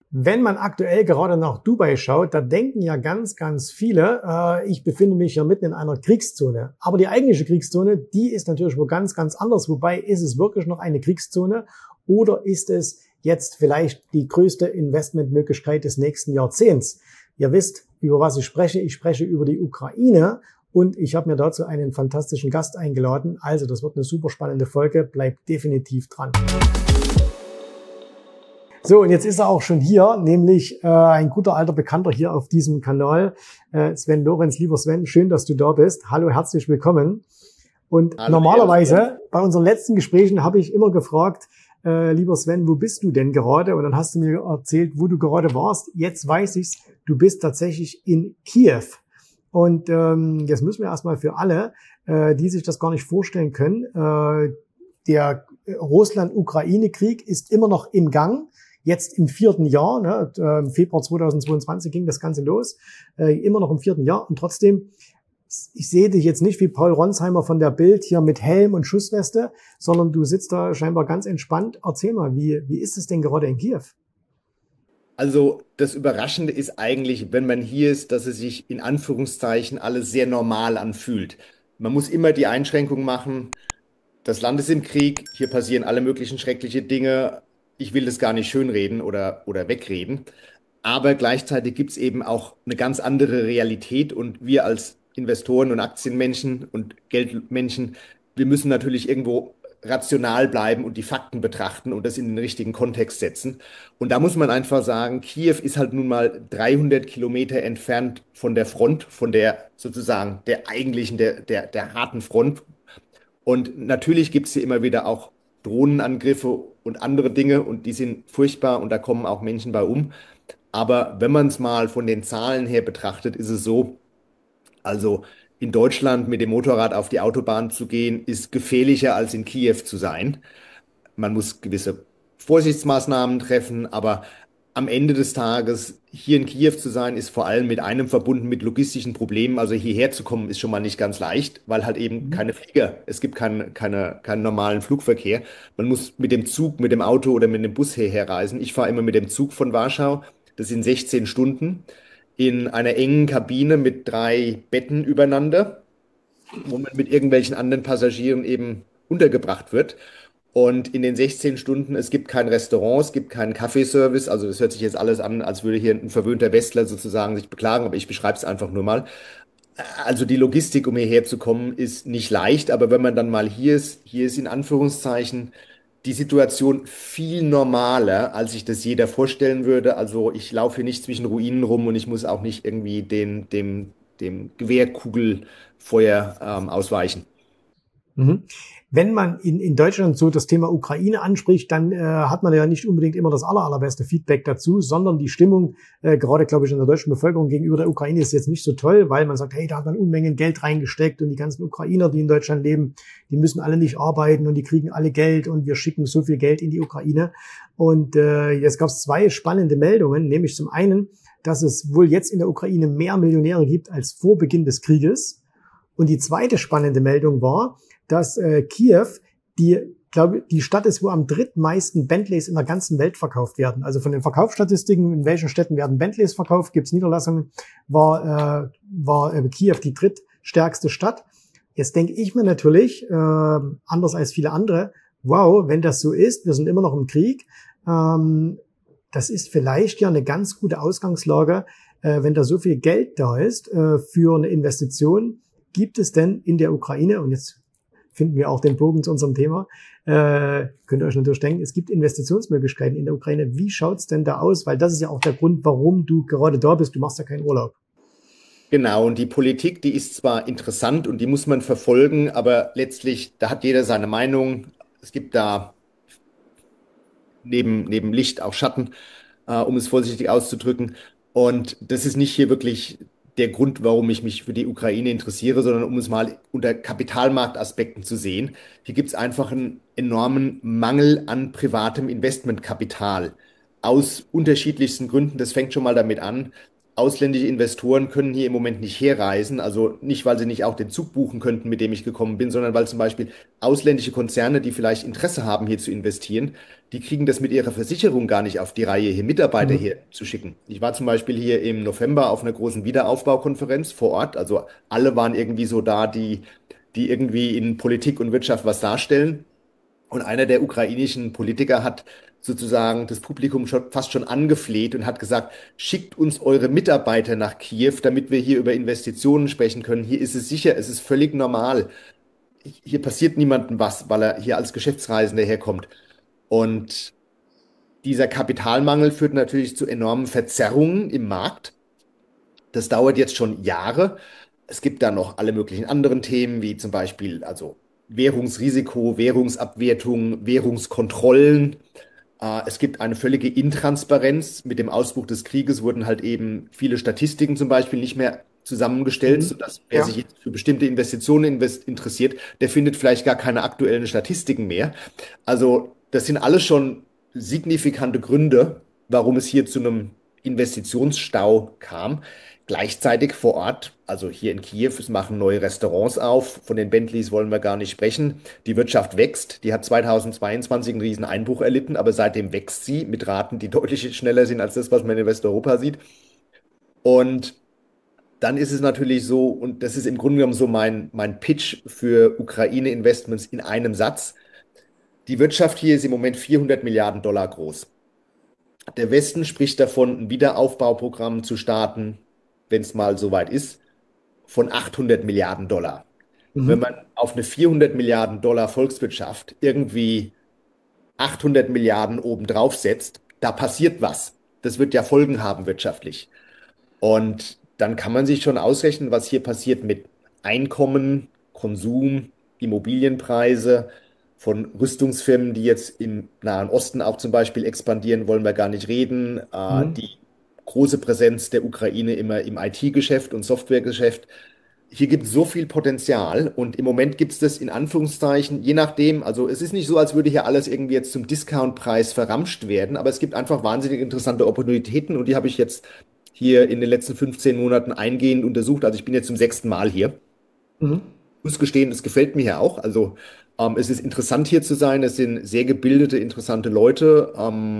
Wenn man aktuell gerade nach Dubai schaut, da denken ja ganz, ganz viele, ich befinde mich ja mitten in einer Kriegszone. Aber die eigentliche Kriegszone, die ist natürlich wo ganz, ganz anders. Wobei, ist es wirklich noch eine Kriegszone oder ist es jetzt vielleicht die größte Investmentmöglichkeit des nächsten Jahrzehnts? Ihr wisst, über was ich spreche. Ich spreche über die Ukraine und ich habe mir dazu einen fantastischen Gast eingeladen. Also, das wird eine super spannende Folge. Bleibt definitiv dran. So, und jetzt ist er auch schon hier, nämlich ein guter alter Bekannter hier auf diesem Kanal, Sven Lorenz. Lieber Sven, schön, dass du da bist. Hallo, herzlich willkommen. Und Hallo, normalerweise, bei unseren letzten Gesprächen habe ich immer gefragt, lieber Sven, wo bist du denn gerade? Und dann hast du mir erzählt, wo du gerade warst. Jetzt weiß ich's, du bist tatsächlich in Kiew. Und jetzt müssen wir erstmal für alle, die sich das gar nicht vorstellen können, der Russland-Ukraine-Krieg ist immer noch im Gang. Jetzt im 4. Jahr, ne, im Februar 2022 ging das Ganze los, immer noch im 4. Jahr. Und trotzdem, ich sehe dich jetzt nicht wie Paul Ronsheimer von der Bild hier mit Helm und Schussweste, sondern du sitzt da scheinbar ganz entspannt. Erzähl mal, wie ist es denn gerade in Kiew? Also das Überraschende ist eigentlich, wenn man hier ist, dass es sich in Anführungszeichen alles sehr normal anfühlt. Man muss immer die Einschränkung machen, das Land ist im Krieg, hier passieren alle möglichen schreckliche Dinge. Ich will das gar nicht schönreden oder wegreden. Aber gleichzeitig gibt es eben auch eine ganz andere Realität und wir als Investoren und Aktienmenschen und Geldmenschen, wir müssen natürlich irgendwo rational bleiben und die Fakten betrachten und das in den richtigen Kontext setzen. Und da muss man einfach sagen, Kiew ist halt nun mal 300 Kilometer entfernt von der Front, von der sozusagen der eigentlichen, der harten Front. Und natürlich gibt es hier immer wieder auch Drohnenangriffe und andere Dinge und die sind furchtbar und da kommen auch Menschen bei um. Aber wenn man es mal von den Zahlen her betrachtet, ist es so, also in Deutschland mit dem Motorrad auf die Autobahn zu gehen, ist gefährlicher als in Kiew zu sein. Man muss gewisse Vorsichtsmaßnahmen treffen, aber am Ende des Tages hier in Kiew zu sein, ist vor allem mit einem verbunden mit logistischen Problemen. Also hierher zu kommen, ist schon mal nicht ganz leicht, weil halt eben Mhm. keine Flieger, es gibt keinen normalen Flugverkehr. Man muss mit dem Zug, mit dem Auto oder mit dem Bus hierher reisen. Ich fahre immer mit dem Zug von Warschau. Das sind 16 Stunden in einer engen Kabine mit 3 Betten übereinander, wo man mit irgendwelchen anderen Passagieren eben untergebracht wird. Und in den 16 Stunden, es gibt kein Restaurant, es gibt keinen Kaffeeservice. Also das hört sich jetzt alles an, als würde hier ein verwöhnter Westler sozusagen sich beklagen, aber ich beschreibe es einfach nur mal. Also die Logistik, um hierher zu kommen, ist nicht leicht, aber wenn man dann mal hier ist in Anführungszeichen die Situation viel normaler, als ich das jeder vorstellen würde. Also ich laufe hier nicht zwischen Ruinen rum und ich muss auch nicht irgendwie dem Gewehrkugelfeuer ausweichen. Mhm. Wenn man in Deutschland so das Thema Ukraine anspricht, dann hat man ja nicht unbedingt immer das allerbeste Feedback dazu, sondern die Stimmung, gerade glaube ich in der deutschen Bevölkerung gegenüber der Ukraine ist jetzt nicht so toll, weil man sagt, hey, da hat man Unmengen Geld reingesteckt und die ganzen Ukrainer, die in Deutschland leben, die müssen alle nicht arbeiten und die kriegen alle Geld und wir schicken so viel Geld in die Ukraine. Und jetzt gab es 2 spannende Meldungen, nämlich zum einen, dass es wohl jetzt in der Ukraine mehr Millionäre gibt als vor Beginn des Krieges. Und die zweite spannende Meldung war, dass Kiew die Stadt ist, wo am drittmeisten Bentleys in der ganzen Welt verkauft werden. Also von den Verkaufsstatistiken, in welchen Städten werden Bentleys verkauft, gibt es Niederlassungen, war Kiew die drittstärkste Stadt. Jetzt denke ich mir natürlich, anders als viele andere, wow, wenn das so ist, wir sind immer noch im Krieg, das ist vielleicht ja eine ganz gute Ausgangslage, wenn da so viel Geld da ist für eine Investition. Gibt es denn in der Ukraine, und jetzt finden wir auch den Bogen zu unserem Thema, könnt ihr euch natürlich denken, es gibt Investitionsmöglichkeiten in der Ukraine. Wie schaut's denn da aus? Weil das ist ja auch der Grund, warum du gerade da bist. Du machst ja keinen Urlaub. Genau, und die Politik, die ist zwar interessant und die muss man verfolgen, aber letztlich, da hat jeder seine Meinung. Es gibt da neben Licht auch Schatten, um es vorsichtig auszudrücken. Und das ist nicht hier wirklich der Grund, warum ich mich für die Ukraine interessiere, sondern um es mal unter Kapitalmarktaspekten zu sehen. Hier gibt es einfach einen enormen Mangel an privatem Investmentkapital aus unterschiedlichsten Gründen. Das fängt schon mal damit an. ausländische Investoren können hier im Moment nicht herreisen. Also nicht, weil sie nicht auch den Zug buchen könnten, mit dem ich gekommen bin, sondern weil zum Beispiel ausländische Konzerne, die vielleicht Interesse haben, hier zu investieren, die kriegen das mit ihrer Versicherung gar nicht auf die Reihe, hier Mitarbeiter Mhm. hier zu schicken. Ich war zum Beispiel hier im November auf einer großen Wiederaufbaukonferenz vor Ort. Also alle waren irgendwie so da, die irgendwie in Politik und Wirtschaft was darstellen. Und einer der ukrainischen Politiker hat sozusagen das Publikum fast schon angefleht und hat gesagt, schickt uns eure Mitarbeiter nach Kiew, damit wir hier über Investitionen sprechen können. Hier ist es sicher, es ist völlig normal. Hier passiert niemandem was, weil er hier als Geschäftsreisender herkommt. Und dieser Kapitalmangel führt natürlich zu enormen Verzerrungen im Markt. Das dauert jetzt schon Jahre. Es gibt da noch alle möglichen anderen Themen, wie zum Beispiel also Währungsrisiko, Währungsabwertung, Währungskontrollen. Es gibt eine völlige Intransparenz. Mit dem Ausbruch des Krieges wurden halt eben viele Statistiken zum Beispiel nicht mehr zusammengestellt, Mhm. sodass wer sich Ja. jetzt für bestimmte Investitionen interessiert, der findet vielleicht gar keine aktuellen Statistiken mehr. Also das sind alles schon signifikante Gründe, warum es hier zu einem Investitionsstau kam. Gleichzeitig vor Ort, also hier in Kiew, es machen neue Restaurants auf. Von den Bentleys wollen wir gar nicht sprechen. Die Wirtschaft wächst. Die hat 2022 einen riesen Einbruch erlitten, aber seitdem wächst sie mit Raten, die deutlich schneller sind als das, was man in Westeuropa sieht. Und dann ist es natürlich so, und das ist im Grunde genommen so mein Pitch für Ukraine-Investments in einem Satz. Die Wirtschaft hier ist im Moment 400 Milliarden Dollar groß. Der Westen spricht davon, ein Wiederaufbauprogramm zu starten, wenn es mal soweit ist, von 800 Milliarden Dollar. Wenn Mhm. man auf eine 400 Milliarden Dollar Volkswirtschaft irgendwie 800 Milliarden obendrauf setzt, da passiert was. Das wird ja Folgen haben wirtschaftlich. Und dann kann man sich schon ausrechnen, was hier passiert mit Einkommen, Konsum, Immobilienpreise von Rüstungsfirmen, die jetzt im Nahen Osten auch zum Beispiel expandieren, wollen wir gar nicht reden. Mhm. Die große Präsenz der Ukraine immer im IT-Geschäft und Softwaregeschäft. Hier gibt es so viel Potenzial und im Moment gibt es das in Anführungszeichen, je nachdem, also es ist nicht so, als würde hier alles irgendwie jetzt zum Discountpreis verramscht werden, aber es gibt einfach wahnsinnig interessante Opportunitäten und die habe ich jetzt hier in den letzten 15 Monaten eingehend untersucht. Also ich bin jetzt zum sechsten Mal hier. Mhm. Ich muss gestehen, es gefällt mir hier auch. Also es ist interessant hier zu sein. Es sind sehr gebildete, interessante Leute.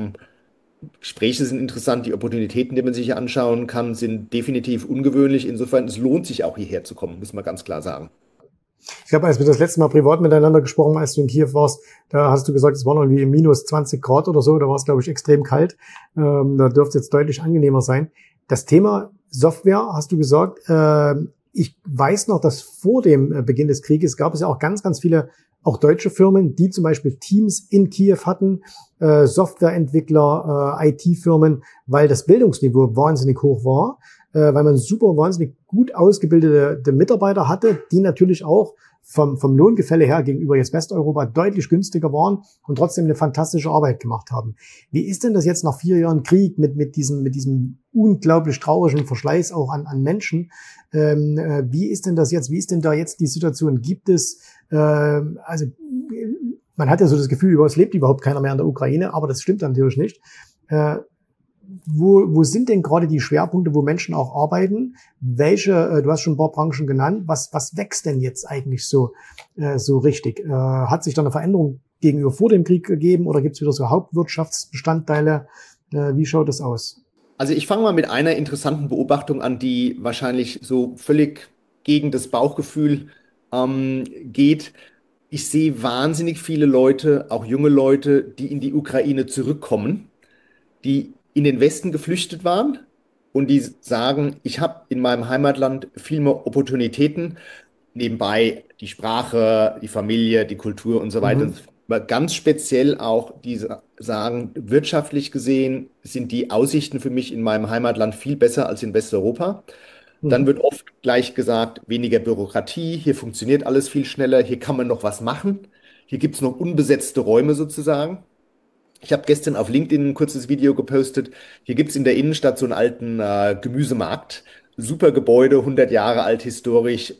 Gespräche sind interessant. Die Opportunitäten, die man sich hier anschauen kann, sind definitiv ungewöhnlich. Insofern, es lohnt sich auch hierher zu kommen, muss man ganz klar sagen. Ich glaube, als wir das letzte Mal privat miteinander gesprochen haben, als du in Kiew warst, da hast du gesagt, es waren irgendwie minus 20 Grad oder so. Da war es, glaube ich, extrem kalt. Da dürfte es jetzt deutlich angenehmer sein. Das Thema Software, hast du gesagt, ich weiß noch, dass vor dem Beginn des Krieges gab es ja auch ganz, ganz viele auch deutsche Firmen, die zum Beispiel Teams in Kiew hatten, Softwareentwickler, IT-Firmen, weil das Bildungsniveau wahnsinnig hoch war, weil man super wahnsinnig gut ausgebildete Mitarbeiter hatte, die natürlich auch vom Lohngefälle her gegenüber jetzt Westeuropa deutlich günstiger waren und trotzdem eine fantastische Arbeit gemacht haben. Wie ist denn das jetzt nach 4 Jahren Krieg mit diesem unglaublich traurigen Verschleiß auch an Menschen? Wie ist denn das jetzt? Wie ist denn da jetzt die Situation? Gibt es, also man hat ja so das Gefühl, es lebt überhaupt keiner mehr in der Ukraine, aber das stimmt natürlich nicht. Äh, wo sind denn gerade die Schwerpunkte, wo Menschen auch arbeiten? Welche, du hast schon ein paar Branchen genannt, was wächst denn jetzt eigentlich so richtig? Hat sich da eine Veränderung gegenüber vor dem Krieg gegeben oder gibt es wieder so Hauptwirtschaftsbestandteile? Wie schaut das aus? Also ich fange mal mit einer interessanten Beobachtung an, die wahrscheinlich so völlig gegen das Bauchgefühl geht. Ich sehe wahnsinnig viele Leute, auch junge Leute, die in die Ukraine zurückkommen, die in den Westen geflüchtet waren und die sagen, ich habe in meinem Heimatland viel mehr Opportunitäten, nebenbei die Sprache, die Familie, die Kultur und so weiter und Mhm. so fort. Aber ganz speziell auch, die sagen, wirtschaftlich gesehen sind die Aussichten für mich in meinem Heimatland viel besser als in Westeuropa. Dann Mhm. wird oft gleich gesagt, weniger Bürokratie, hier funktioniert alles viel schneller, hier kann man noch was machen, hier gibt es noch unbesetzte Räume sozusagen. Ich habe gestern auf LinkedIn ein kurzes Video gepostet. Hier gibt es in der Innenstadt so einen alten Gemüsemarkt. Super Gebäude, 100 Jahre alt, historisch,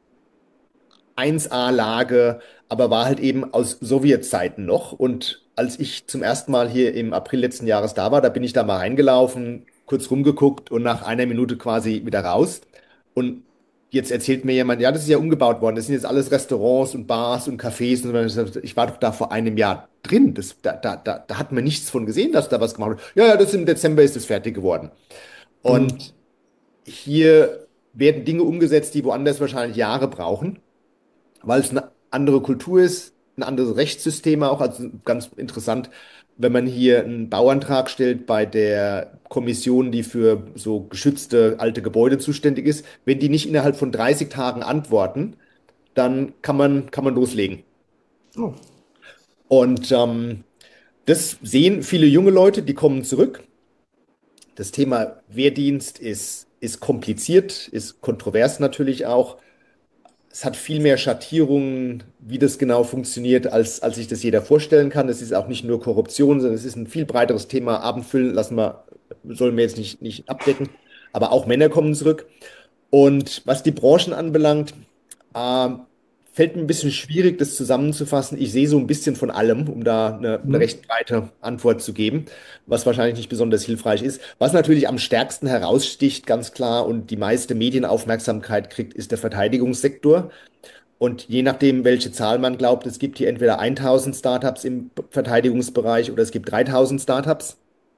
1A-Lage, aber war halt eben aus Sowjetzeiten noch. Und als ich zum ersten Mal hier im April letzten Jahres da war, da bin ich da mal reingelaufen, kurz rumgeguckt und nach einer Minute quasi wieder raus. Und jetzt erzählt mir jemand, ja, das ist ja umgebaut worden. Das sind jetzt alles Restaurants und Bars und Cafés. Und ich war doch da vor einem Jahr drin. Da hat man nichts von gesehen, dass da was gemacht wird. Ja, ja, das im Dezember ist es fertig geworden. Mhm. Und hier werden Dinge umgesetzt, die woanders wahrscheinlich Jahre brauchen, weil es eine andere Kultur ist, ein anderes Rechtssystem auch. Also ganz interessant, wenn man hier einen Bauantrag stellt bei der Kommission, die für so geschützte alte Gebäude zuständig ist, wenn die nicht innerhalb von 30 Tagen antworten, dann kann man loslegen. Oh. Und das sehen viele junge Leute, die kommen zurück. Das Thema Wehrdienst ist kompliziert, ist kontrovers natürlich auch. Es hat viel mehr Schattierungen, wie das genau funktioniert, als sich das jeder vorstellen kann. Es ist auch nicht nur Korruption, sondern es ist ein viel breiteres Thema. Abendfüllen sollen wir jetzt nicht abdecken. Aber auch Männer kommen zurück. Und was die Branchen anbelangt, äh, fällt mir ein bisschen schwierig, das zusammenzufassen. Ich sehe so ein bisschen von allem, um da eine Mhm. recht breite Antwort zu geben, was wahrscheinlich nicht besonders hilfreich ist. Was natürlich am stärksten heraussticht, ganz klar, und die meiste Medienaufmerksamkeit kriegt, ist der Verteidigungssektor. Und je nachdem, welche Zahl man glaubt, es gibt hier entweder 1000 Startups im Verteidigungsbereich oder es gibt 3000 Startups.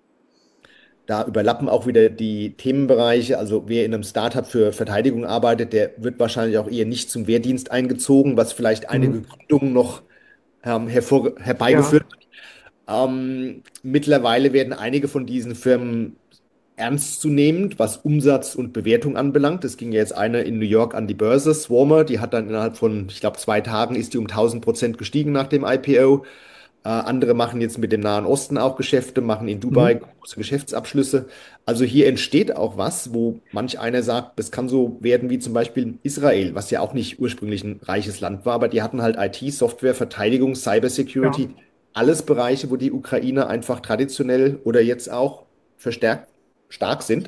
Da überlappen auch wieder die Themenbereiche. Also wer in einem Startup für Verteidigung arbeitet, der wird wahrscheinlich auch eher nicht zum Wehrdienst eingezogen, was vielleicht einige Mhm. Gründungen noch Ja. herbeigeführt hat. Mittlerweile werden einige von diesen Firmen ernstzunehmend, was Umsatz und Bewertung anbelangt. Es ging ja jetzt eine in New York an die Börse, Swarmer, die hat dann innerhalb von, ich glaube, 2 Tagen ist die um 1000% gestiegen nach dem IPO. Andere machen jetzt mit dem Nahen Osten auch Geschäfte, machen in Dubai Mhm. große Geschäftsabschlüsse. Also hier entsteht auch was, wo manch einer sagt, das kann so werden wie zum Beispiel Israel, was ja auch nicht ursprünglich ein reiches Land war, aber die hatten halt IT, Software, Verteidigung, Ja. Cybersecurity, alles Bereiche, wo die Ukraine einfach traditionell oder jetzt auch verstärkt stark sind.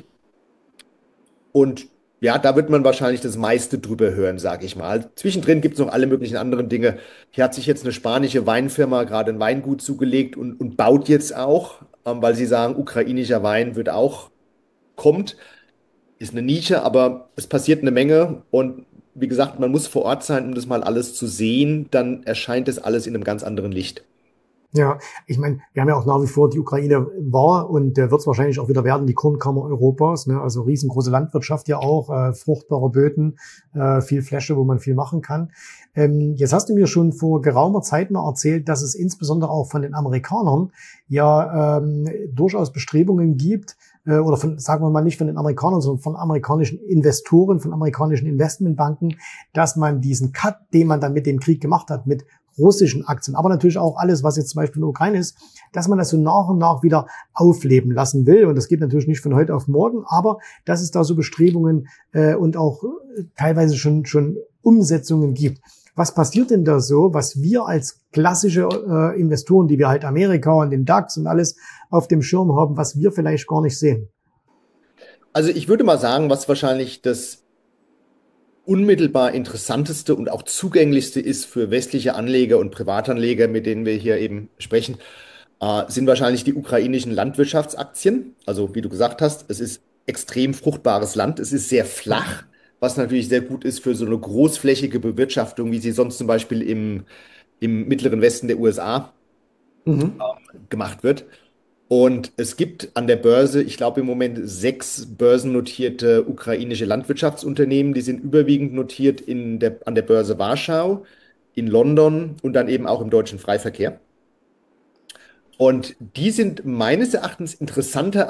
Und ja, da wird man wahrscheinlich das meiste drüber hören, sage ich mal. Zwischendrin gibt es noch alle möglichen anderen Dinge. Hier hat sich jetzt eine spanische Weinfirma gerade ein Weingut zugelegt und baut jetzt auch, weil sie sagen, ukrainischer Wein kommt. Ist eine Nische, aber es passiert eine Menge. Und wie gesagt, man muss vor Ort sein, um das mal alles zu sehen. Dann erscheint das alles in einem ganz anderen Licht. Ja, ich meine, wir haben ja auch nach wie vor, die Ukraine war und wird es wahrscheinlich auch wieder werden, die Kornkammer Europas, ne? Also riesengroße Landwirtschaft ja auch, fruchtbare Böden, viel Fläche, wo man viel machen kann. Jetzt hast du mir schon vor geraumer Zeit mal erzählt, dass es insbesondere auch von den Amerikanern ja durchaus Bestrebungen gibt, oder von, sagen wir mal nicht von den Amerikanern, sondern von amerikanischen Investoren, von amerikanischen Investmentbanken, dass man diesen Cut, den man dann mit dem Krieg gemacht hat, mit russischen Aktien, aber natürlich auch alles, was jetzt zum Beispiel in der Ukraine ist, dass man das so nach und nach wieder aufleben lassen will. Und das geht natürlich nicht von heute auf morgen, aber dass es da so Bestrebungen und auch teilweise schon Umsetzungen gibt. Was passiert denn da so, was wir als klassische Investoren, die wir halt Amerika und den DAX und alles auf dem Schirm haben, was wir vielleicht gar nicht sehen? Also ich würde mal sagen, was wahrscheinlich das unmittelbar interessanteste und auch zugänglichste ist für westliche Anleger und Privatanleger, mit denen wir hier eben sprechen, sind wahrscheinlich die ukrainischen Landwirtschaftsaktien. Also wie du gesagt hast, es ist extrem fruchtbares Land. Es ist sehr Ja. flach, was natürlich sehr gut ist für so eine großflächige Bewirtschaftung, wie sie sonst zum Beispiel im mittleren Westen der USA Mhm. gemacht wird. Und es gibt an der Börse, ich glaube im Moment 6 börsennotierte ukrainische Landwirtschaftsunternehmen. Die sind überwiegend notiert an der Börse Warschau, in London und dann eben auch im deutschen Freiverkehr. Und die sind meines Erachtens interessanter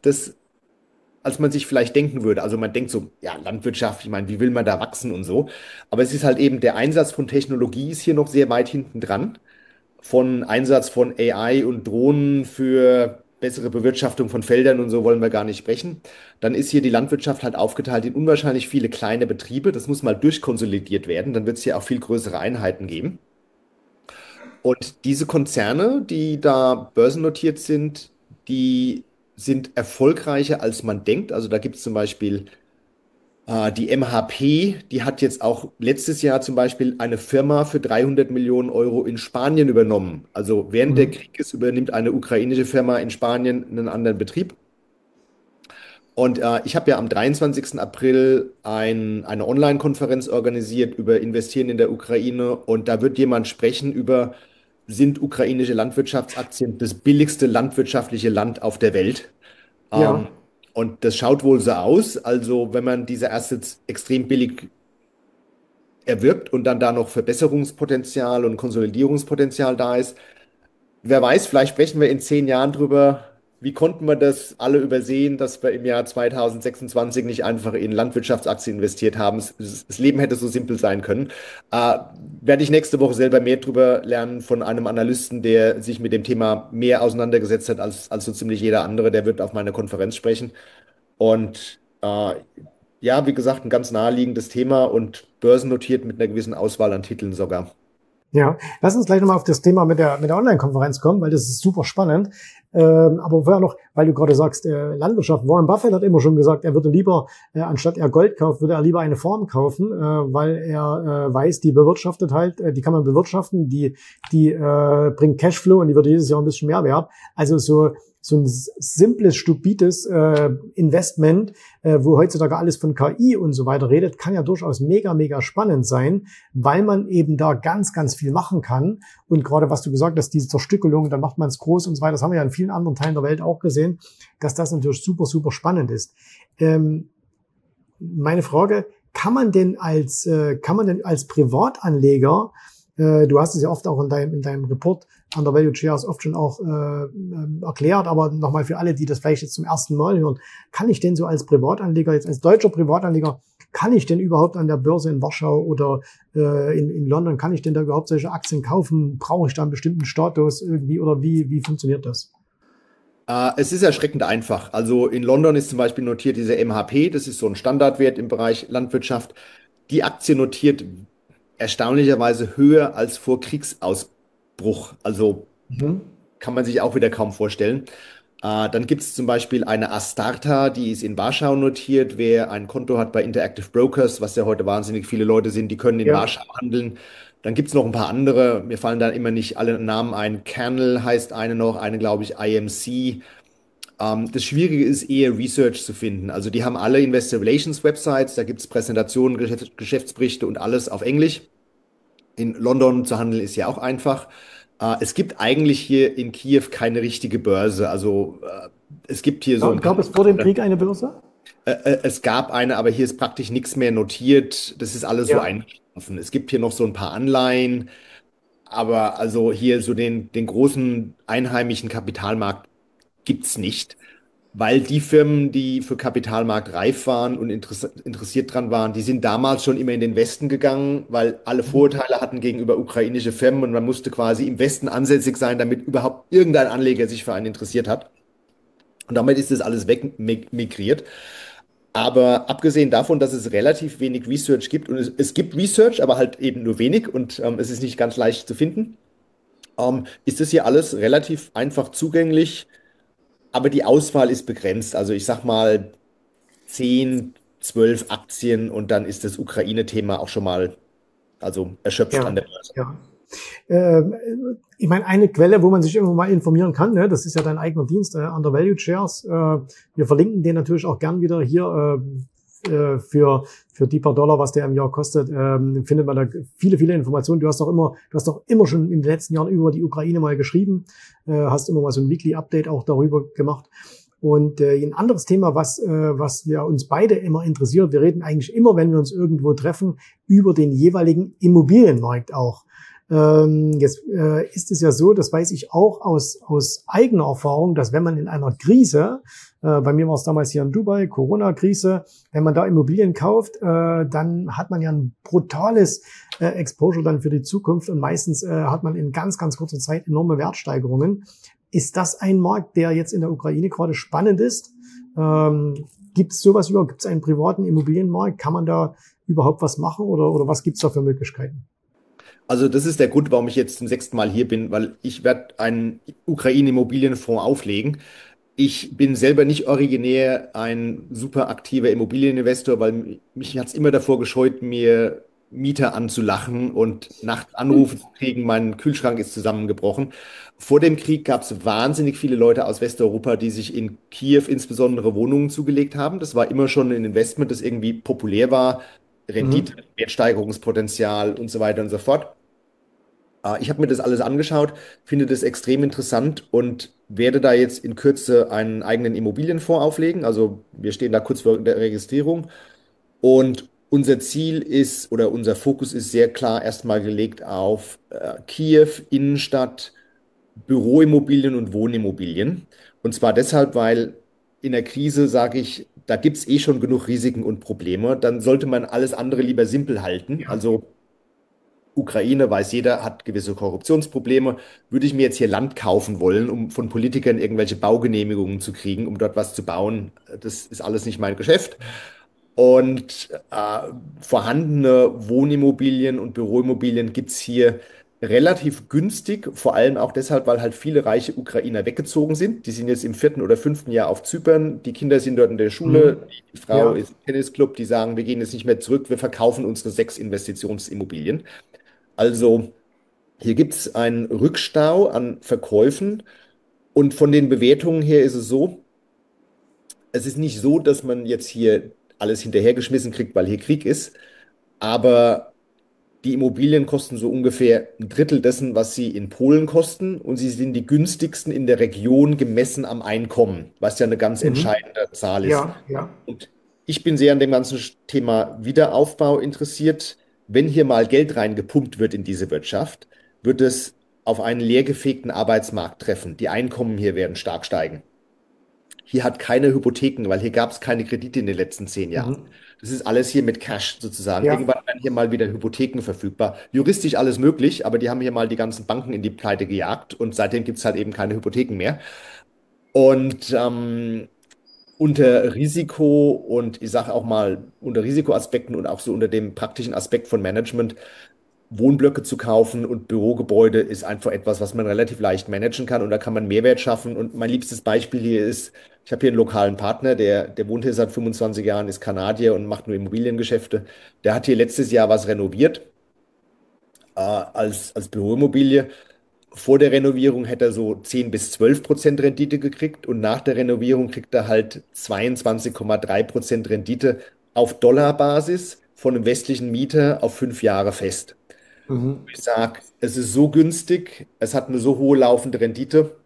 als man sich vielleicht denken würde. Also man denkt so, ja, Landwirtschaft, ich meine, wie will man da wachsen und so. Aber es ist halt eben, der Einsatz von Technologie ist hier noch sehr weit hinten dran, von Einsatz von AI und Drohnen für bessere Bewirtschaftung von Feldern und so wollen wir gar nicht sprechen. Dann ist hier die Landwirtschaft halt aufgeteilt in unwahrscheinlich viele kleine Betriebe. Das muss mal durchkonsolidiert werden. Dann wird es hier auch viel größere Einheiten geben. Und diese Konzerne, die da börsennotiert sind, die sind erfolgreicher, als man denkt. Also da gibt es zum Beispiel die MHP, die hat jetzt auch letztes Jahr zum Beispiel eine Firma für 300 Millionen Euro in Spanien übernommen. Also während der Mhm. Krieg ist, übernimmt eine ukrainische Firma in Spanien einen anderen Betrieb. Und ich habe ja am 23. April eine Online-Konferenz organisiert über Investieren in der Ukraine. Und da wird jemand sprechen über, sind ukrainische Landwirtschaftsaktien das billigste landwirtschaftliche Land auf der Welt? Ähm, Ja, und das schaut wohl so aus. Also wenn man diese Assets extrem billig erwirbt und dann da noch Verbesserungspotenzial und Konsolidierungspotenzial da ist, wer weiß, vielleicht sprechen wir in 10 Jahren drüber, wie konnten wir das alle übersehen, dass wir im Jahr 2026 nicht einfach in Landwirtschaftsaktien investiert haben. Das Leben hätte so simpel sein können. Äh, Werde ich nächste Woche selber mehr drüber lernen von einem Analysten, der sich mit dem Thema mehr auseinandergesetzt hat als so ziemlich jeder andere. Der wird auf meiner Konferenz sprechen. Und ja, wie gesagt, ein ganz naheliegendes Thema und börsennotiert mit einer gewissen Auswahl an Titeln sogar. ja. Lass uns gleich nochmal auf das Thema mit der Online-Konferenz kommen, weil das ist super spannend. Aber vorher noch, weil du gerade sagst, Landwirtschaft. Warren Buffett hat immer schon gesagt, er würde lieber, anstatt er Gold kauft, würde er lieber eine Farm kaufen, weil er weiß, die bewirtschaftet halt, die kann man bewirtschaften, die bringt Cashflow und die wird jedes Jahr ein bisschen mehr wert. Also so ein simples, stupides Investment, wo heutzutage alles von KI und so weiter redet, kann ja durchaus mega, mega spannend sein, weil man eben da ganz, ganz viel machen kann. Und gerade was du gesagt hast, diese Zerstückelung, dann macht man es groß und so weiter, das haben wir ja in vielen anderen Teilen der Welt auch gesehen, dass das natürlich super, super spannend ist. Meine Frage, kann man denn als Privatanleger, du hast es ja oft auch in deinem Report Undervalued Shares oft schon auch erklärt, aber nochmal für alle, die das vielleicht jetzt zum ersten Mal hören, kann ich denn so als Privatanleger, jetzt als deutscher Privatanleger, kann ich denn überhaupt an der Börse in Warschau oder in London, kann ich denn da überhaupt solche Aktien kaufen? Brauche ich da einen bestimmten Status irgendwie oder wie funktioniert das? Es ist erschreckend einfach. Also in London ist zum Beispiel notiert dieser MHP, das ist so ein Standardwert im Bereich Landwirtschaft. Die Aktie notiert erstaunlicherweise höher als vor Kriegsausbruch. Also Mhm. kann man sich auch wieder kaum vorstellen. Dann gibt es zum Beispiel eine Astarta, die ist in Warschau notiert. Wer ein Konto hat bei Interactive Brokers, was ja heute wahnsinnig viele Leute sind, die können in Ja. Warschau handeln. Dann gibt es noch ein paar andere. Mir fallen da immer nicht alle Namen ein. Kernel heißt eine noch, eine glaube ich IMC. Das Schwierige ist eher Research zu finden. Also die haben alle Investor Relations Websites, da gibt es Präsentationen, Geschäftsberichte und alles auf Englisch. In London zu handeln ist ja auch einfach. Es gibt eigentlich hier in Kiew keine richtige Börse. Also es gibt hier so ein paar. Gab es vor dem Krieg eine Börse? Es gab eine, aber hier ist praktisch nichts mehr notiert. Das ist alles so Ja. eingeschlafen. Es gibt hier noch so ein paar Anleihen, aber also hier so den großen einheimischen Kapitalmarkt gibt's nicht. Weil die Firmen, die für Kapitalmarkt reif waren und interessiert dran waren, die sind damals schon immer in den Westen gegangen, weil alle Vorurteile hatten gegenüber ukrainische Firmen und man musste quasi im Westen ansässig sein, damit überhaupt irgendein Anleger sich für einen interessiert hat. Und damit ist das alles wegmigriert. Aber abgesehen davon, dass es relativ wenig Research gibt, und es gibt Research, aber halt eben nur wenig und es ist nicht ganz leicht zu finden, ist das hier alles relativ einfach zugänglich. Aber die Auswahl ist begrenzt. Also ich sag mal 10, 12 Aktien und dann ist das Ukraine-Thema auch schon mal also erschöpft an Ja, der Börse. ja. Ähm, Ich meine, eine Quelle, wo man sich immer mal informieren kann, ne, das ist ja dein eigener Dienst, Undervalued Shares. Wir verlinken den natürlich auch gern wieder hier für die paar Dollar, was der im Jahr kostet, findet man da viele, viele Informationen. Du hast auch immer schon in den letzten Jahren über die Ukraine mal geschrieben, hast immer mal so ein Weekly Update auch darüber gemacht. Und ein anderes Thema, was ja uns beide immer interessiert, wir reden eigentlich immer, wenn wir uns irgendwo treffen, über den jeweiligen Immobilienmarkt auch. Jetzt ist es ja so, das weiß ich auch aus eigener Erfahrung, dass wenn man in einer Krise, bei mir war es damals hier in Dubai, Corona-Krise, wenn man da Immobilien kauft, dann hat man ja ein brutales Exposure dann für die Zukunft und meistens hat man in ganz, ganz kurzer Zeit enorme Wertsteigerungen. Ist das ein Markt, der jetzt in der Ukraine gerade spannend ist? Gibt es sowas überhaupt? Gibt es einen privaten Immobilienmarkt? Kann man da überhaupt was machen oder was gibt es da für Möglichkeiten? Also das ist der Grund, warum ich jetzt zum 6. Mal hier bin, weil ich werde einen Ukraine-Immobilienfonds auflegen. Ich bin selber nicht originär ein super aktiver Immobilieninvestor, weil mich hat es immer davor gescheut, mir Mieter anzulachen und nachts Anrufe zu kriegen, mein Kühlschrank ist zusammengebrochen. Vor dem Krieg gab es wahnsinnig viele Leute aus Westeuropa, die sich in Kiew insbesondere Wohnungen zugelegt haben. Das war immer schon ein Investment, das irgendwie populär war, Rendite, Mhm. Wertsteigerungspotenzial und so weiter und so fort. Ich habe mir das alles angeschaut, finde das extrem interessant und werde da jetzt in Kürze einen eigenen Immobilienfonds auflegen. Also wir stehen da kurz vor der Registrierung und unser Ziel ist oder unser Fokus ist sehr klar erstmal gelegt auf Kiew, Innenstadt, Büroimmobilien und Wohnimmobilien. Und zwar deshalb, weil in der Krise sage ich, da gibt es eh schon genug Risiken und Probleme. Dann sollte man alles andere lieber simpel halten. Ja. Also Ukraine, weiß jeder, hat gewisse Korruptionsprobleme. Würde ich mir jetzt hier Land kaufen wollen, um von Politikern irgendwelche Baugenehmigungen zu kriegen, um dort was zu bauen, das ist alles nicht mein Geschäft. Und vorhandene Wohnimmobilien und Büroimmobilien gibt es hier relativ günstig, vor allem auch deshalb, weil halt viele reiche Ukrainer weggezogen sind. Die sind jetzt im vierten oder fünften Jahr auf Zypern. Die Kinder sind dort in der Schule. Mhm. Die Frau Ja. ist im Tennisclub. Die sagen, wir gehen jetzt nicht mehr zurück, wir verkaufen unsere 6 Investitionsimmobilien. Also hier gibt es einen Rückstau an Verkäufen und von den Bewertungen her ist es so, es ist nicht so, dass man jetzt hier alles hinterhergeschmissen kriegt, weil hier Krieg ist, aber die Immobilien kosten so ungefähr ein Drittel dessen, was sie in Polen kosten und sie sind die günstigsten in der Region gemessen am Einkommen, was ja eine ganz Mhm. entscheidende Zahl ist. Ja, ja. Und ich bin sehr an dem ganzen Thema Wiederaufbau interessiert. Wenn hier mal Geld reingepumpt wird in diese Wirtschaft, wird es auf einen leergefegten Arbeitsmarkt treffen. Die Einkommen hier werden stark steigen. Hier hat keine Hypotheken, weil hier gab es keine Kredite in den letzten 10 Jahren. Mhm. Das ist alles hier mit Cash sozusagen. Ja. Irgendwann werden hier mal wieder Hypotheken verfügbar. Juristisch alles möglich, aber die haben hier mal die ganzen Banken in die Pleite gejagt und seitdem gibt es halt eben keine Hypotheken mehr. Und unter Risiko und ich sage auch mal unter Risikoaspekten und auch so unter dem praktischen Aspekt von Management, Wohnblöcke zu kaufen und Bürogebäude ist einfach etwas, was man relativ leicht managen kann und da kann man Mehrwert schaffen. Und mein liebstes Beispiel hier ist, ich habe hier einen lokalen Partner, der wohnt hier seit 25 Jahren, ist Kanadier und macht nur Immobiliengeschäfte. Der hat hier letztes Jahr was renoviert als Büroimmobilie. Vor der Renovierung hätte er so 10 bis 12% Rendite gekriegt und nach der Renovierung kriegt er halt 22,3% Rendite auf Dollarbasis von einem westlichen Mieter auf 5 Jahre fest. Mhm. Ich sage, es ist so günstig, es hat eine so hohe laufende Rendite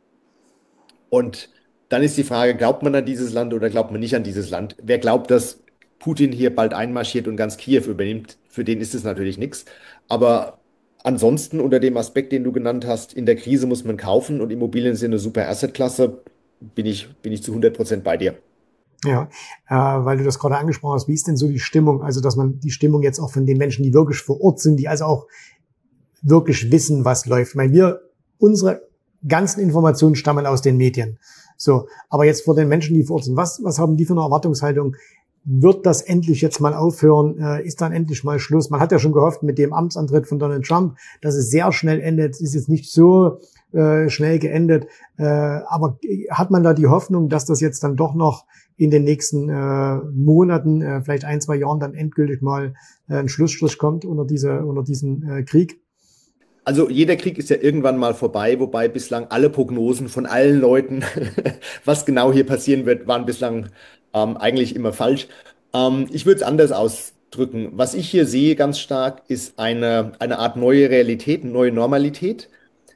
und dann ist die Frage, glaubt man an dieses Land oder glaubt man nicht an dieses Land? Wer glaubt, dass Putin hier bald einmarschiert und ganz Kiew übernimmt, für den ist es natürlich nichts. Aber ansonsten unter dem Aspekt, den du genannt hast, in der Krise muss man kaufen und Immobilien sind eine super Assetklasse, bin ich zu 100% bei dir. Ja, weil du das gerade angesprochen hast, wie ist denn so die Stimmung? Also, dass man die Stimmung jetzt auch von den Menschen, die wirklich vor Ort sind, die also auch wirklich wissen, was läuft. Ich meine, unsere ganzen Informationen stammen aus den Medien. So, aber jetzt vor den Menschen, die vor Ort sind, was haben die für eine Erwartungshaltung? Wird das endlich jetzt mal aufhören? Ist dann endlich mal Schluss? Man hat ja schon gehofft mit dem Amtsantritt von Donald Trump, dass es sehr schnell endet. Es ist jetzt nicht so schnell geendet. Aber hat man da die Hoffnung, dass das jetzt dann doch noch in den nächsten Monaten, vielleicht 1, 2 Jahren dann endgültig mal ein Schlussstrich kommt unter diesen Krieg? Also jeder Krieg ist ja irgendwann mal vorbei, wobei bislang alle Prognosen von allen Leuten, was genau hier passieren wird, waren bislang eigentlich immer falsch. Ich würde es anders ausdrücken. Was ich hier sehe ganz stark, ist eine Art neue Realität, eine neue Normalität.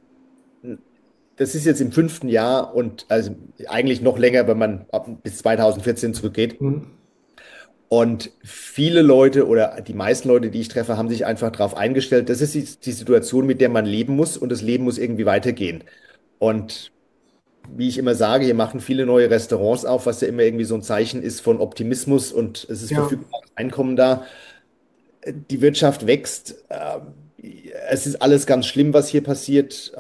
Das ist jetzt im 5. Jahr und also eigentlich noch länger, wenn man bis 2014 zurückgeht. Hm. Und viele Leute oder die meisten Leute, die ich treffe, haben sich einfach darauf eingestellt, das ist die Situation, mit der man leben muss und das Leben muss irgendwie weitergehen. Und wie ich immer sage, hier machen viele neue Restaurants auf, was ja immer irgendwie so ein Zeichen ist von Optimismus und es ist Ja. verfügbares Einkommen da. Die Wirtschaft wächst. Es ist alles ganz schlimm, was hier passiert.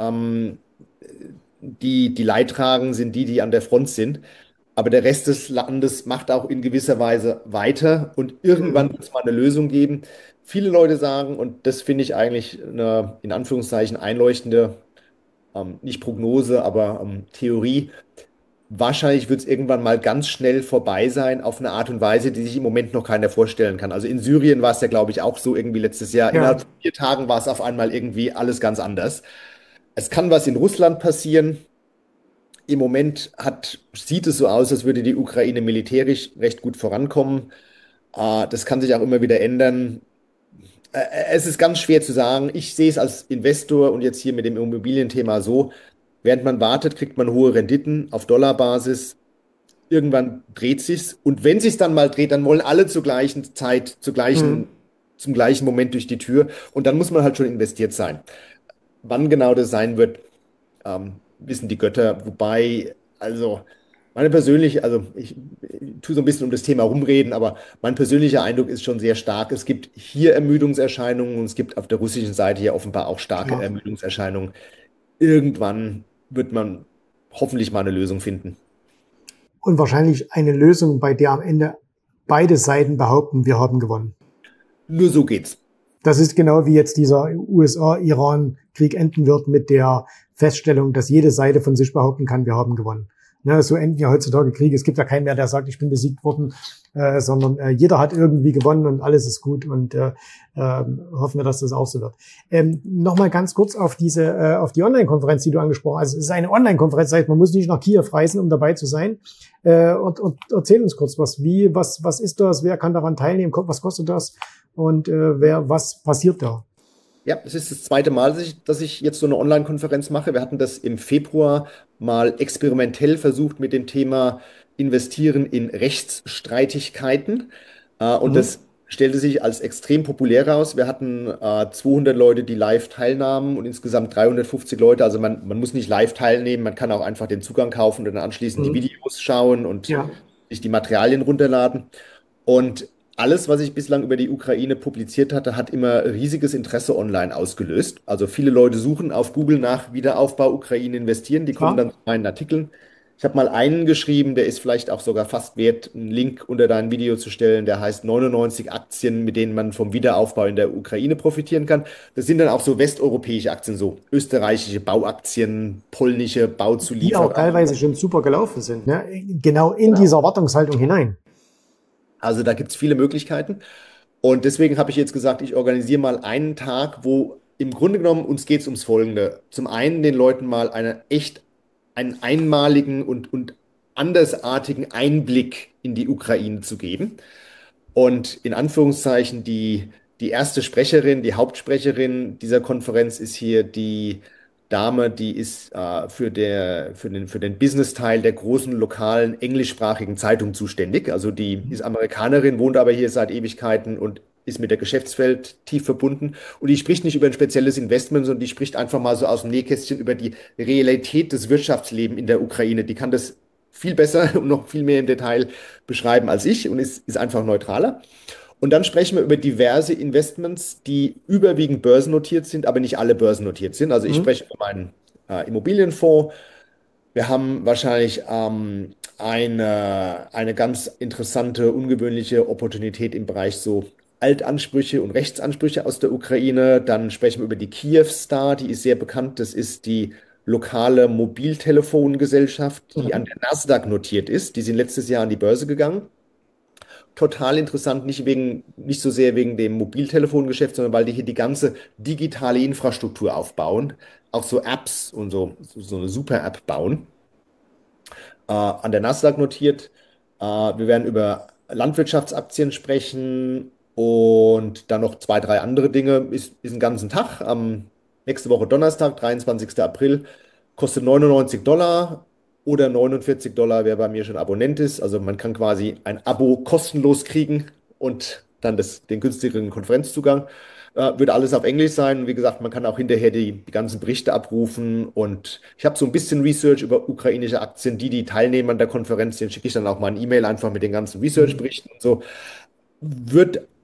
Die Leidtragenden sind die, die an der Front sind. Aber der Rest des Landes macht auch in gewisser Weise weiter und irgendwann Hm. wird es mal eine Lösung geben. Viele Leute sagen, und das finde ich eigentlich eine in Anführungszeichen einleuchtende, nicht Prognose, aber Theorie, wahrscheinlich wird es irgendwann mal ganz schnell vorbei sein, auf eine Art und Weise, die sich im Moment noch keiner vorstellen kann. Also in Syrien war es ja, glaube ich, auch so irgendwie letztes Jahr. Innerhalb Ja. von 4 Tagen war es auf einmal irgendwie alles ganz anders. Es kann was in Russland passieren. Im Moment sieht es so aus, als würde die Ukraine militärisch recht gut vorankommen. Das kann sich auch immer wieder ändern. Es ist ganz schwer zu sagen. Ich sehe es als Investor und jetzt hier mit dem Immobilienthema so, während man wartet, kriegt man hohe Renditen auf Dollarbasis. Irgendwann dreht sich's. Und wenn sich's dann mal dreht, dann wollen alle zur gleichen Zeit, Mhm. zum gleichen Moment durch die Tür. Und dann muss man halt schon investiert sein. Wann genau das sein wird, wissen die Götter. Wobei, also ich tue so ein bisschen um das Thema rumreden, aber mein persönlicher Eindruck ist schon sehr stark. Es gibt hier Ermüdungserscheinungen und es gibt auf der russischen Seite ja offenbar auch starke Klar. Ermüdungserscheinungen. Irgendwann wird man hoffentlich mal eine Lösung finden. Und wahrscheinlich eine Lösung, bei der am Ende beide Seiten behaupten, wir haben gewonnen. Nur so geht's. Das ist genau wie jetzt dieser USA-Iran-Krieg enden wird mit der Feststellung, dass jede Seite von sich behaupten kann, wir haben gewonnen. Ne, so enden ja heutzutage Kriege. Es gibt ja keinen mehr, der sagt, ich bin besiegt worden, sondern jeder hat irgendwie gewonnen und alles ist gut und hoffen wir, dass das auch so wird. Nochmal ganz kurz auf auf die Online-Konferenz, die du angesprochen hast. Also es ist eine Online-Konferenz, das heißt, man muss nicht nach Kiew reisen, um dabei zu sein. Und erzähl uns kurz was ist das? Wer kann daran teilnehmen? Was kostet das? Und was passiert da? Ja, es ist das zweite Mal, dass ich jetzt so eine Online-Konferenz mache. Wir hatten das im Februar mal experimentell versucht mit dem Thema Investieren in Rechtsstreitigkeiten. Und Mhm. das stellte sich als extrem populär heraus. Wir hatten 200 Leute, die live teilnahmen und insgesamt 350 Leute. Also man muss nicht live teilnehmen, man kann auch einfach den Zugang kaufen und dann anschließend die Mhm. Videos schauen und Ja, sich die Materialien runterladen. Und alles, was ich bislang über die Ukraine publiziert hatte, hat immer riesiges Interesse online ausgelöst. Also viele Leute suchen auf Google nach Wiederaufbau Ukraine investieren, die kommen klar. dann zu meinen Artikeln. Ich habe mal einen geschrieben, der ist vielleicht auch sogar fast wert, einen Link unter dein Video zu stellen, der heißt 99 Aktien, mit denen man vom Wiederaufbau in der Ukraine profitieren kann. Das sind dann auch so westeuropäische Aktien, so österreichische Bauaktien, polnische Die auch Bauzulieferer. teilweise schon super gelaufen sind. Ne? Genau in Genau. diese Erwartungshaltung hinein. Also da gibt es viele Möglichkeiten. Und deswegen habe ich jetzt gesagt, ich organisiere mal einen Tag, wo im Grunde genommen uns geht es ums Folgende. Zum einen den Leuten mal einen einmaligen und andersartigen Einblick in die Ukraine zu geben. Und in Anführungszeichen die erste Sprecherin, die Hauptsprecherin dieser Konferenz ist hier die Dame, die ist für den Business-Teil der großen lokalen englischsprachigen Zeitung zuständig. Also die ist Amerikanerin, wohnt aber hier seit Ewigkeiten und ist mit der Geschäftswelt tief verbunden. Und die spricht nicht über ein spezielles Investment, sondern die spricht einfach mal so aus dem Nähkästchen über die Realität des Wirtschaftslebens in der Ukraine. Die kann das viel besser und noch viel mehr im Detail beschreiben als ich und ist einfach neutraler. Und dann sprechen wir über diverse Investments, die überwiegend börsennotiert sind, aber nicht alle börsennotiert sind. Also ich Mhm. spreche über meinen Immobilienfonds. Wir haben wahrscheinlich eine ganz interessante, ungewöhnliche Opportunität im Bereich so Altansprüche und Rechtsansprüche aus der Ukraine. Dann sprechen wir über die Kyivstar, die ist sehr bekannt. Das ist die lokale Mobiltelefongesellschaft, die an Mhm. der Nasdaq notiert ist. Die sind letztes Jahr an die Börse gegangen. Total interessant, nicht so sehr wegen dem Mobiltelefongeschäft, sondern weil die hier die ganze digitale Infrastruktur aufbauen, auch so Apps und so eine Super-App bauen, an der Nasdaq notiert. Wir werden über Landwirtschaftsaktien sprechen und dann noch zwei, drei andere Dinge. Ist einen ganzen Tag. Nächste Woche Donnerstag, 23. April, kostet 99 Dollar oder 49 Dollar, wer bei mir schon Abonnent ist. Also man kann quasi ein Abo kostenlos kriegen und dann den günstigeren Konferenzzugang. Wird alles auf Englisch sein. Wie gesagt, man kann auch hinterher die ganzen Berichte abrufen. Und ich habe so ein bisschen Research über ukrainische Aktien. Die teilnehmen an der Konferenz, den schicke ich dann auch mal ein E-Mail einfach mit den ganzen Mhm. Research-Berichten und so. Wird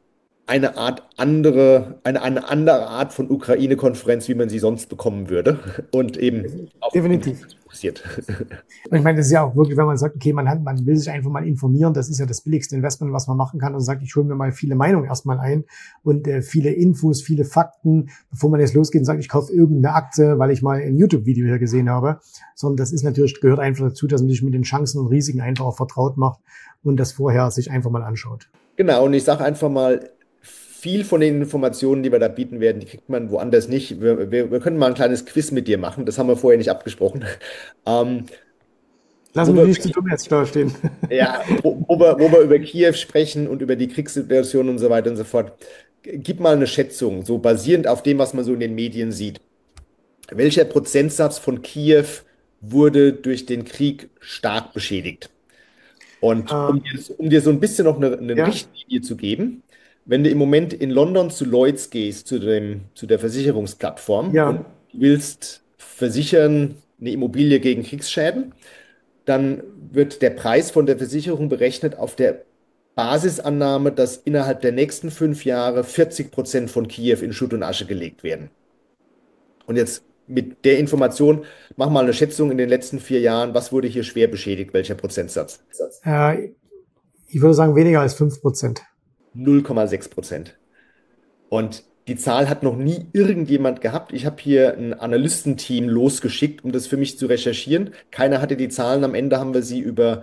eine andere Art von Ukraine-Konferenz, wie man sie sonst bekommen würde. Und eben auf Definitiv. fokussiert. Und ich meine, das ist ja auch wirklich, wenn man sagt, okay, man will sich einfach mal informieren, das ist ja das billigste Investment, was man machen kann, und sagt, ich hole mir mal viele Meinungen erstmal ein und viele Infos, viele Fakten, bevor man jetzt losgeht und sagt, ich kaufe irgendeine Aktie, weil ich mal ein YouTube-Video hier gesehen habe, sondern das ist natürlich, gehört einfach dazu, dass man sich mit den Chancen und Risiken einfach auch vertraut macht und das vorher sich einfach mal anschaut. Genau, und ich sage einfach mal, viel von den Informationen, die wir da bieten werden, die kriegt man woanders nicht. Wir können mal ein kleines Quiz mit dir machen, das haben wir vorher nicht abgesprochen. Ähm, Lass wo mich wir, nicht zu dumm jetzt da stehen. ja, wo wir über Kiew sprechen und über die Kriegssituation und so weiter und so fort. Gib mal eine Schätzung, so basierend auf dem, was man so in den Medien sieht. Welcher Prozentsatz von Kiew wurde durch den Krieg stark beschädigt? Und um dir so ein bisschen noch eine Ja, Richtlinie zu geben, wenn du im Moment in London zu Lloyds gehst, zu der Versicherungsplattform und ja, willst versichern eine Immobilie gegen Kriegsschäden, dann wird der Preis von der Versicherung berechnet auf der Basisannahme, dass innerhalb der nächsten 5 Jahre 40% von Kiew in Schutt und Asche gelegt werden. Und jetzt mit der Information, mach mal eine Schätzung in den letzten 4 Jahren, was wurde hier schwer beschädigt, welcher Prozentsatz? äh, ich würde sagen weniger als 5%. 0,6%. Und die Zahl hat noch nie irgendjemand gehabt. Ich habe hier ein Analystenteam losgeschickt, um das für mich zu recherchieren. Keiner hatte die Zahlen. Am Ende haben wir sie über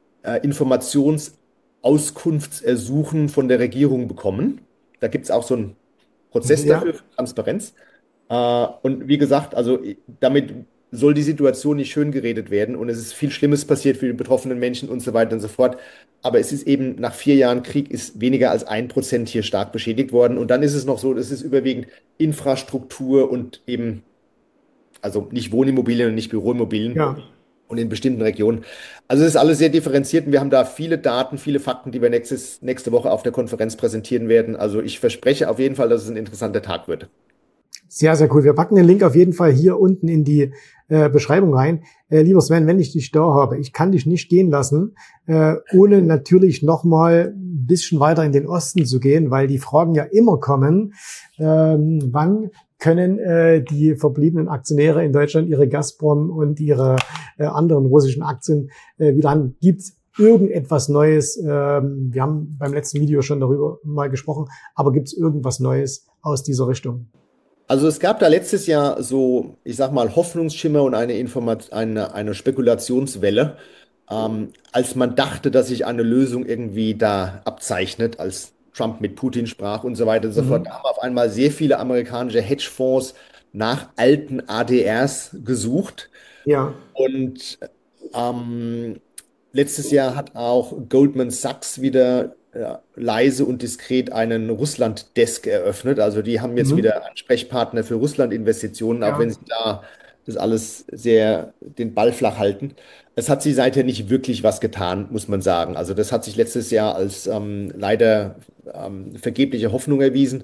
Informationsauskunftsersuchen von der Regierung bekommen. Da gibt es auch so einen Prozess Ja, dafür, für Transparenz. Und wie gesagt, also damit soll die Situation nicht schön geredet werden und es ist viel Schlimmes passiert für die betroffenen Menschen und so weiter und so fort. Aber es ist eben nach 4 Jahren Krieg ist weniger als 1% hier stark beschädigt worden. Und dann ist es noch so, es ist überwiegend Infrastruktur und eben, also nicht Wohnimmobilien und nicht Büroimmobilien ja. und in bestimmten Regionen. Also es ist alles sehr differenziert und wir haben da viele Daten, viele Fakten, die wir nächste Woche auf der Konferenz präsentieren werden. Also ich verspreche auf jeden Fall, dass es ein interessanter Tag wird. Sehr, sehr cool. Wir packen den Link auf jeden Fall hier unten in die Beschreibung rein. Lieber Sven, wenn ich dich da habe, ich kann dich nicht gehen lassen, ohne natürlich nochmal ein bisschen weiter in den Osten zu gehen, weil die Fragen ja immer kommen, wann können die verbliebenen Aktionäre in Deutschland ihre Gazprom und ihre anderen russischen Aktien wieder an? Gibt's irgendetwas Neues? Wir haben beim letzten Video schon darüber mal gesprochen, aber gibt's irgendwas Neues aus dieser Richtung? Also es gab da letztes Jahr so, ich sag mal, Hoffnungsschimmer und eine Spekulationswelle, als man dachte, dass sich eine Lösung irgendwie da abzeichnet, als Trump mit Putin sprach und so weiter und so fort. Da Mhm. haben auf einmal sehr viele amerikanische Hedgefonds nach alten ADRs gesucht. Ja. Und ähm, letztes Jahr hat auch Goldman Sachs wieder leise und diskret einen Russland-Desk eröffnet. Also die haben jetzt Mhm. wieder Ansprechpartner für Russland-Investitionen, auch wenn Ja. sie da das alles sehr den Ball flach halten. Es hat sich seither nicht wirklich was getan, muss man sagen. Also das hat sich letztes Jahr als leider vergebliche Hoffnung erwiesen.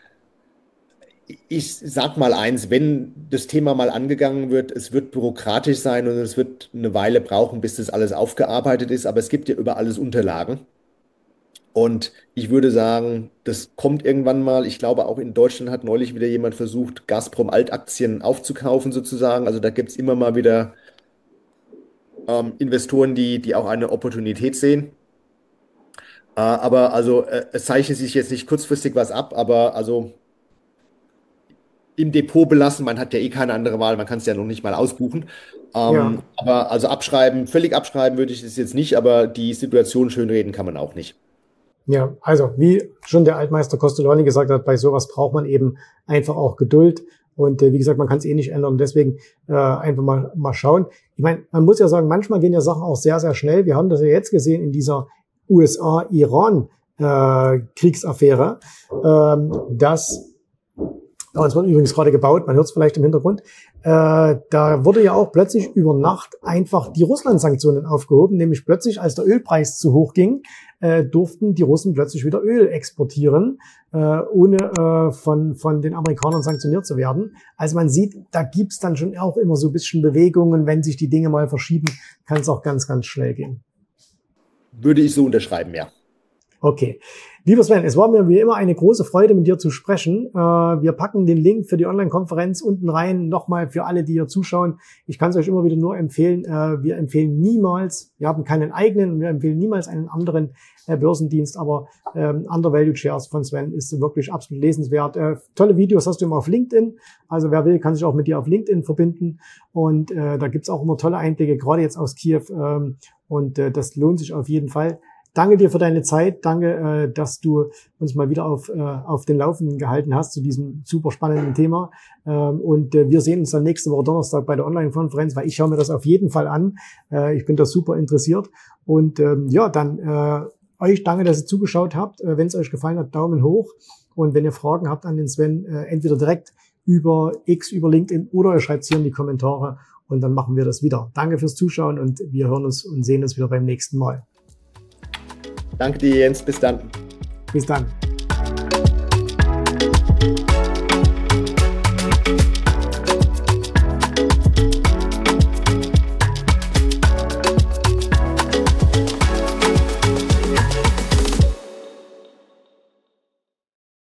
Ich sag mal eins, wenn das Thema mal angegangen wird, es wird bürokratisch sein und es wird eine Weile brauchen, bis das alles aufgearbeitet ist, aber es gibt ja über alles Unterlagen. Und ich würde sagen, das kommt irgendwann mal. Ich glaube, auch in Deutschland hat neulich wieder jemand versucht, Gazprom-Altaktien aufzukaufen, sozusagen. Also da gibt es immer mal wieder Investoren, die auch eine Opportunität sehen. Aber also es zeichnet sich jetzt nicht kurzfristig was ab, aber also im Depot belassen. Man hat ja eh keine andere Wahl, man kann es ja noch nicht mal ausbuchen. Ja. Aber also abschreiben, völlig abschreiben würde ich es jetzt nicht, aber die Situation schönreden kann man auch nicht. Ja, also wie schon der Altmeister Costolani gesagt hat, bei sowas braucht man eben einfach auch Geduld. Und wie gesagt, man kann es eh nicht ändern. Deswegen einfach mal schauen. Ich meine, man muss ja sagen, manchmal gehen ja Sachen auch sehr, sehr schnell. Wir haben das ja jetzt gesehen in dieser USA-Iran-Kriegsaffäre, dass uns wird übrigens gerade gebaut, man hört es vielleicht im Hintergrund. Da wurde ja auch plötzlich über Nacht einfach die Russland-Sanktionen aufgehoben, nämlich plötzlich, als der Ölpreis zu hoch ging, durften die Russen plötzlich wieder Öl exportieren, ohne von den Amerikanern sanktioniert zu werden. Also man sieht, da gibt's dann schon auch immer so ein bisschen Bewegungen. Wenn sich die Dinge mal verschieben, kann es auch ganz, ganz schnell gehen. Würde ich so unterschreiben, ja. Okay. Lieber Sven, es war mir wie immer eine große Freude, mit dir zu sprechen. Wir packen den Link für die Online-Konferenz unten rein. Nochmal für alle, die hier zuschauen. Ich kann es euch immer wieder nur empfehlen. Wir empfehlen niemals, wir haben keinen eigenen, wir empfehlen niemals einen anderen Börsendienst, aber Under Value Shares von Sven ist wirklich absolut lesenswert. Tolle Videos hast du immer auf LinkedIn. Also wer will, kann sich auch mit dir auf LinkedIn verbinden. Und da gibt's auch immer tolle Einblicke, gerade jetzt aus Kiew. Und das lohnt sich auf jeden Fall. Danke dir für deine Zeit. Danke, dass du uns mal wieder auf den Laufenden gehalten hast zu diesem super spannenden Thema. Und wir sehen uns dann nächste Woche Donnerstag bei der Online-Konferenz, weil ich schaue mir das auf jeden Fall an. Ich bin da super interessiert. Und ja, dann euch danke, dass ihr zugeschaut habt. Wenn es euch gefallen hat, Daumen hoch. Und wenn ihr Fragen habt an den Sven, entweder direkt über X, über LinkedIn oder ihr schreibt es hier in die Kommentare und dann machen wir das wieder. Danke fürs Zuschauen und wir hören uns und sehen uns wieder beim nächsten Mal. Danke dir, Jens. Bis dann. Bis dann.